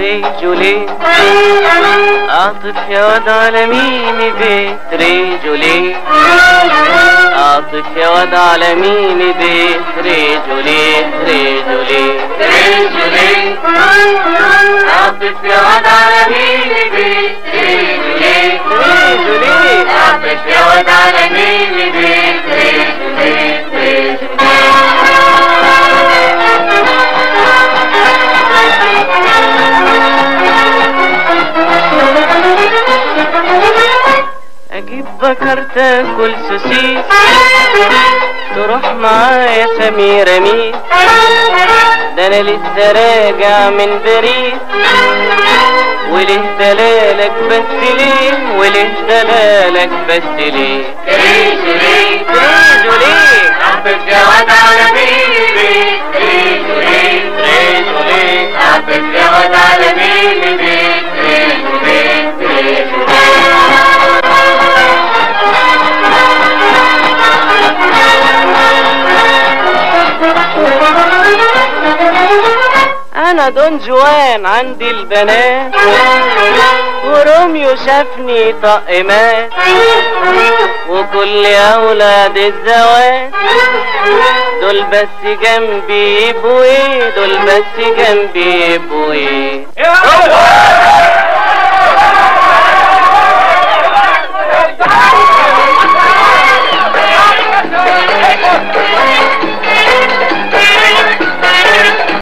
رجلي عاطف يا واد على مين بيت رجلي عاطف يا واد على مين بيت رجلي رجلي رجلي عاطف يا واد على مين بيت رجلي رجلي عاطف يا واد على مين بيت رجلي رجلي اجيب بكر تاكل سوسيس تروح معايا سميرة ميس ده انا لسه راجع من باريس وليه دلالك بس ليه وليه دلالك بس ليه ريجو ليه ريجو ليه عبد يا واد على بيبي ريجو ليه ريجو ليه عبد يا واد على بيبي ريجو ليه ريجو انا دون جوان عندي البنات وروميو شافني طقمات وكل اولاد الزواج دول بس جنبي يبقوا ايه دول بس جنبي يبقوا ايه